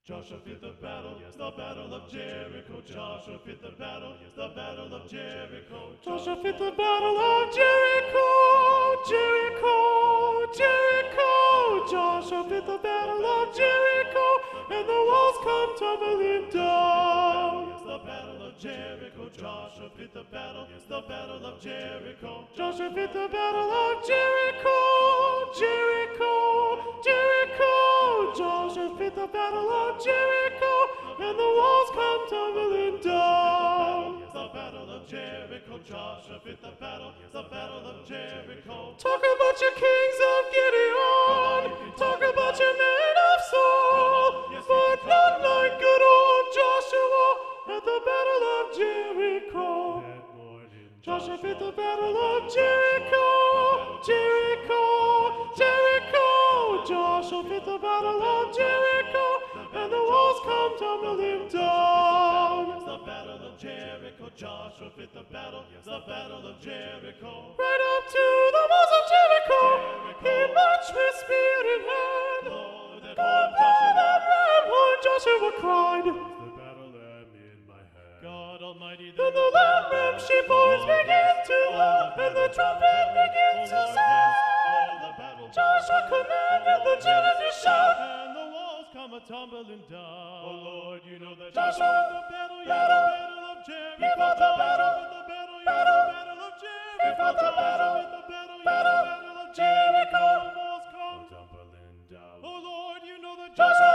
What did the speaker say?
Joshua fit the battle, yes, the battle of Jericho. Joshua fit the battle, yes, the battle of Jericho. Joshua fit the battle of Jericho, Jericho, Jericho. Joshua fit the battle of Jericho, and the walls come tumbling down. Yes, the battle of Jericho. Joshua fit the battle, yes, the battle of Jericho. Joshua fit the battle of Jericho, Jericho, Jericho. Joshua fit the battle of Jericho, and the walls come tumbling down. Yes, the battle of Jericho. Joshua fit the battle, yes, the battle of Jericho. Talk about your kings of Gideon, talk about your men of Saul, but not like good old Joshua at the battle of Jericho. Joshua fit the battle of Jericho, Jericho, Jericho. Joshua fit the battle of Jericho, and the walls come tumbling down. The battle of Jericho. Joshua fit the battle, yes, the battle of Jericho. Right up to the walls of Jericho, he marched with spear in hand. God, that ram horn, Joshua cried. The battle lamb in my hand. God Almighty, Then the lamb ram sheep horns begin to blow, and the trumpet begins to sound. Joshua commanded the children to shout, and the walls come a-tumbling down. Oh Lord, you know that Joshua, the battle, yeah, the battle of Jericho. he fought the battle, The battle, yeah, the battle of Jericho. he fought the battle, The battle, yeah, the battle of Jericho. The walls come tumbling down. Oh Lord, you know that Joshua,